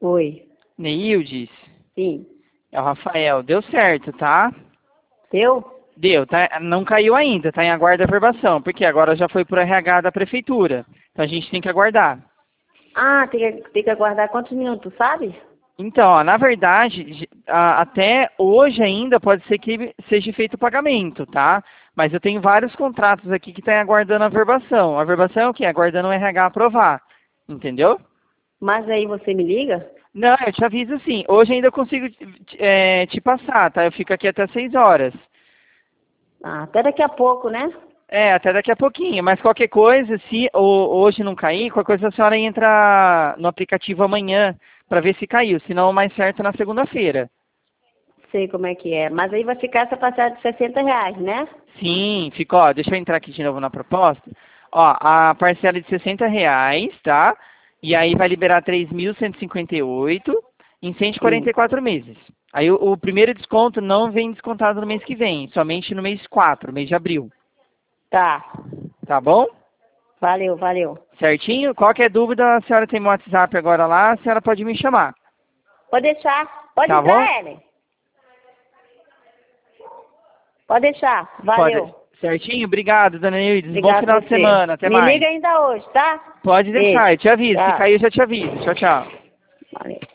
Oi. Neildes, Sim. é o Rafael. Deu certo, tá? Deu? Deu, tá? Não caiu ainda, tá em aguardo da aprovação, porque agora já foi pro RH da prefeitura. Então a gente tem que aguardar. Ah, tem que aguardar quantos minutos, sabe? Então, ó, na verdade, até hoje ainda pode ser que seja feito o pagamento, tá? Mas eu tenho vários contratos aqui que estão aguardando a verbação. A verbação é o quê? Aguardando o RH aprovar. Entendeu? Mas aí você me liga? Não, eu te aviso sim. Hoje ainda eu consigo te passar, tá? Eu fico aqui até 6 horas. Ah, até daqui a pouco, né? É, até daqui a pouquinho. Mas qualquer coisa, se hoje não cair, qualquer coisa a senhora entra no aplicativo amanhã para ver se caiu. Se não, mais certo na segunda-feira. Sei como é que é. Mas aí vai ficar essa passagem de R$ 60, né? Sim, fica, ó, deixa eu entrar aqui de novo na proposta. Ó, a parcela é de R$ 60, tá? E aí vai liberar 3.158 em cento e quarenta Sim. e quatro meses. Aí o primeiro desconto não vem descontado no mês que vem, somente no mês 4, mês de abril. Tá. Tá bom? Valeu, valeu. Certinho? Qualquer dúvida, a senhora tem meu WhatsApp agora lá, a senhora pode me chamar. Pode deixar. Pode Tá bom? entrar, Ellen. Pode deixar. Pode. Valeu. Certinho? Obrigado, dona Nildes. Bom Obrigado final a de você. semana. Até Me mais. liga ainda hoje, tá? Pode deixar, Beijo. eu te aviso. Se Tchau. cair, eu já te aviso. Tchau, tchau. Valeu.